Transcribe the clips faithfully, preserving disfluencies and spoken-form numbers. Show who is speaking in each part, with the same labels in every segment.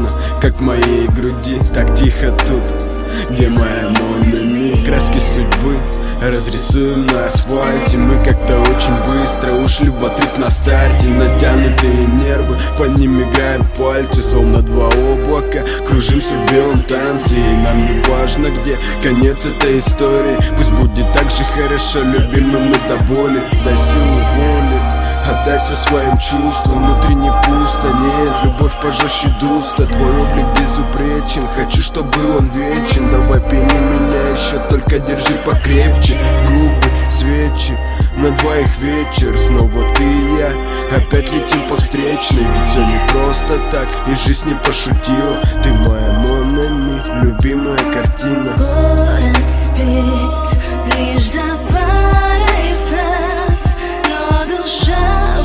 Speaker 1: спокойно, как в моей груди. Так тихо тут, где моя Монами. Краски судьбы разрисуем на асфальте. Мы как-то очень быстро ушли в отрыв на старте. Натянутые нервы, по ним играют пальцы. Словно два облака, кружимся в белом танце. И нам не важно, где конец этой истории. Пусть будет так же хорошо, любимы мы до боли. Дай силу воли, отдайся своим чувствам. Внутри не пусто, нет, любовь пожестче дуста. Твой облик безупречен, хочу, чтобы он вечен. Давай пени меня еще, только держи покрепче. Губы, свечи, на двоих вечер. Снова ты и я, опять летим по встречной. Ведь все не просто так, и жизнь не пошутила. Ты моя Монами, любимая картина.
Speaker 2: Город спит лишь до пары фраз, но душа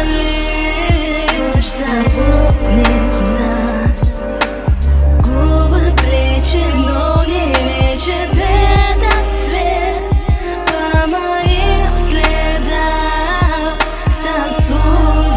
Speaker 2: болит, лишь запомнит нас. Губы, плечи, ноги лечат этот свет. По моим следам станцуй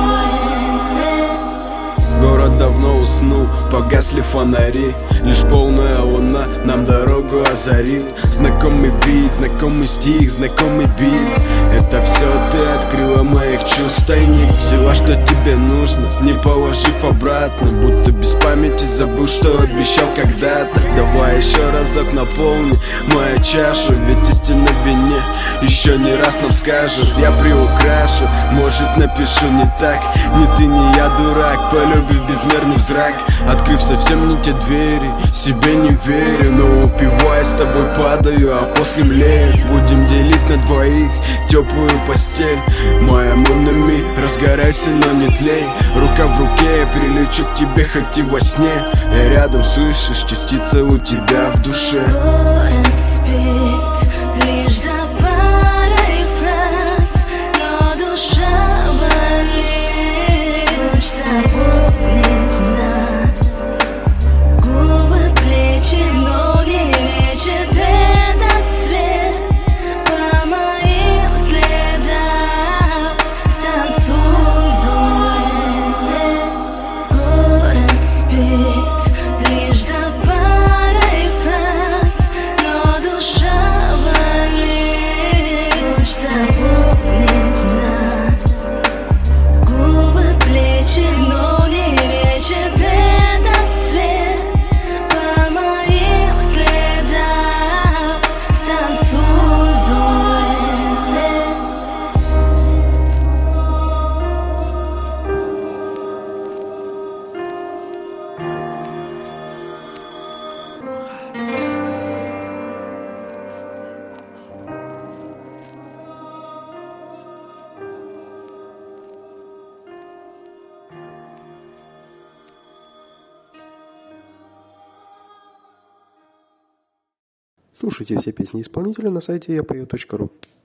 Speaker 2: дуэт.
Speaker 1: Город давно уснул, погасли фонари. Лишь полная луна нам дорогу озарил. Знакомый вид, знакомый стих, знакомый бит. Это все ты открыла моих чувств тайник. Взяла, что тебе нужно, не положив обратно. Будто без памяти забыл, что обещал когда-то. Давай еще разок наполни мою чашу. Ведь истина в вине еще не раз нам скажут. Я приукрашу, может напишу не так. Ни ты, ни я дурак, полюбив безмерный взрак. Открыв совсем не те двери, себе не верю, но упиваясь с тобой падаю, а после млею. Будем делить на двоих теплую постель. Моя Монами, разгорайся, но не тлей. Рука в руке, я прилечу к тебе хоть и во сне. Я рядом, слышишь, частица у тебя в душе.
Speaker 2: Город спит лишь до пары фраз, но душа болит, лишь запомнит нас. Губы, плечи, ноги лечат этот свет. По моим следам станцуй дуэт. Город спит лишь до пары фраз, но душа болит, лишь запомнит нас. Губы, плечи, ноги лечат этот свет. По моим следам станцуй дуэт.
Speaker 3: Слушайте все песни исполнителя на сайте я пою точка ру.